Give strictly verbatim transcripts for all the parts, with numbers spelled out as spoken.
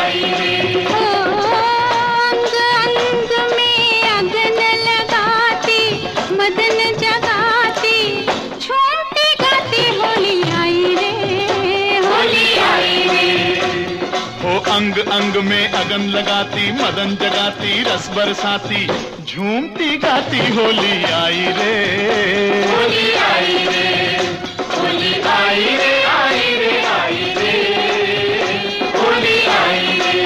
आई रे। अंग अंग में अगन लगाती, मदन जगाती, झूमती गाती होली आई रे, होली आई रे। ओ अंग अंग में अगन लगाती, मदन जगाती, रस बरसाती, झूमती गाती होली आई रे, होली आई रे, होली आई रे, आई रे, आई रे, होली आई रे।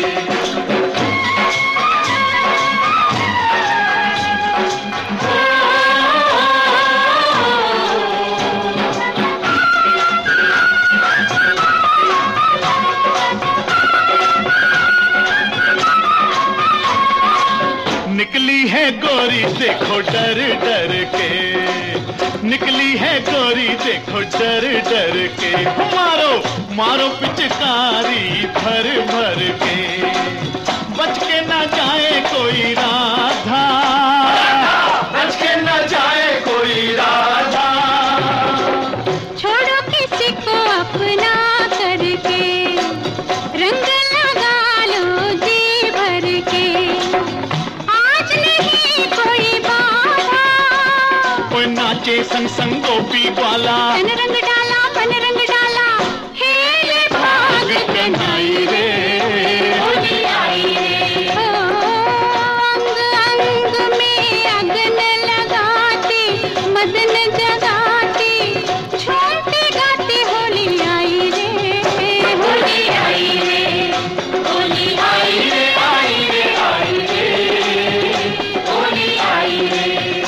निकली है गोरी देखो डर डर के, निकली है गोरी देखो डर डर के, मारो मारो पिचकारी भर भर के, बच के ना जाए कोई राधा, बच के ना जाए कोई राधा। छोड़ो किसी को अपना करके, रंग लगा लो जी भर के, आज नहीं कोई बाधा। कोई नाचे संग संग गोपी वाला, तन रंग डाला मन रंग डाला, हेले भाग कन्हई रे, होली आई रे। अंग अंग में अगन लगाती, मदन जगाती, झूमती गाती होली आई रे, होली आई रे, होली आई रे, आई रे, आई रे, होली आई रे।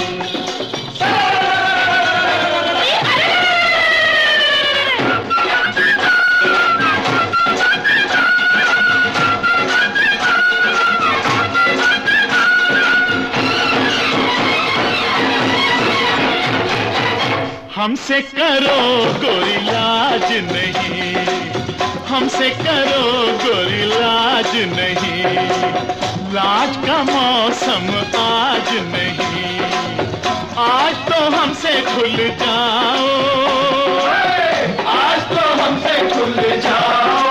हमसे करो गोरी लाज नहीं, हमसे करो गोरी लाज नहीं, लाज का मौसम आज नहीं, आज तो हमसे खुल जाओ, आज तो हमसे खुल जाओ।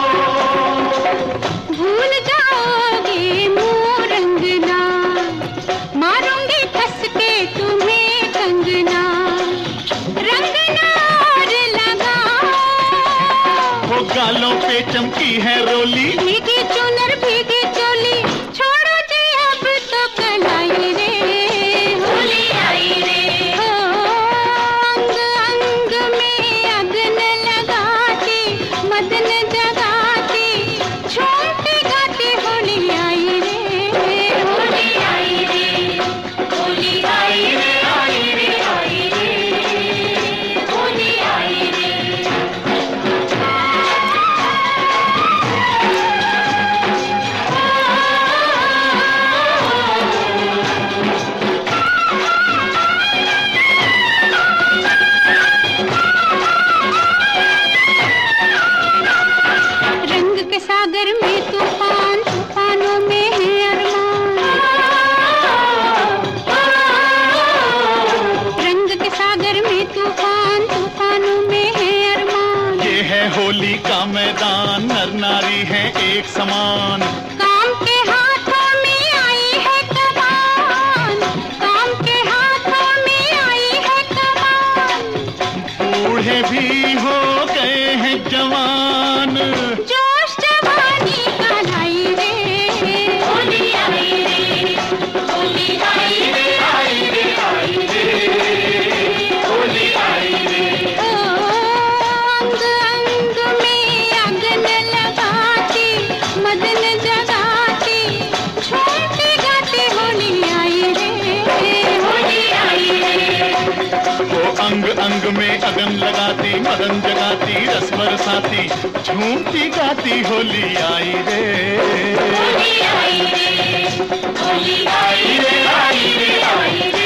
भूल जाओगे मुँह रंगना, मारूंगी कस के तुम्हें कंगना, रंगना और लगाओ। वो गालों पे चमकी है रोली, भीगी चुनर भीगी चोली, छोड़ो जी अब तो कलाई रे, होली आई रे। अंग अंग में अगन लगाती, मदन जगाती, झूमती गाती होली आई रे, होली आई रे, होली आई रे, आई रे, आई रे, होली आई रे। रंग के सागर में तूफान, तूफानों में है अरमान, रंग के सागर में तूफान, तूफानों में है अरमान। ये है होली का मैदान, नर नारी है एक समान, काम के हाथों में आई है कमान, काम के हाथों में आई है कमान, बूढ़े भी हो गए हैं जवान, जोश जवानी का लाई रे, होली आई रे, होली आई रे, आई रे, आई रे, होली आई रे। अंग अंग में अगन लगाती, मदन जगाती, झूमती गाती होली आई रे, होली आई रे। वो अंग अंग में अगन लगाती, मदन जगाती, रस बरसाती, झूमती गाती होली आई रे, होली आई रे, होली आई रे, आई रे, आई रे।